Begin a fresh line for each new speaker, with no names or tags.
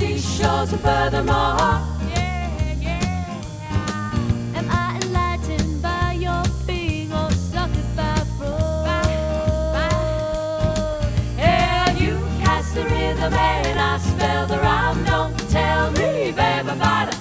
seashores and furthermore.
Am I enlightened by your being or suckered by fraud?
And you cast the rhythm and I spell the rhyme. Don't tell me, baby, about it.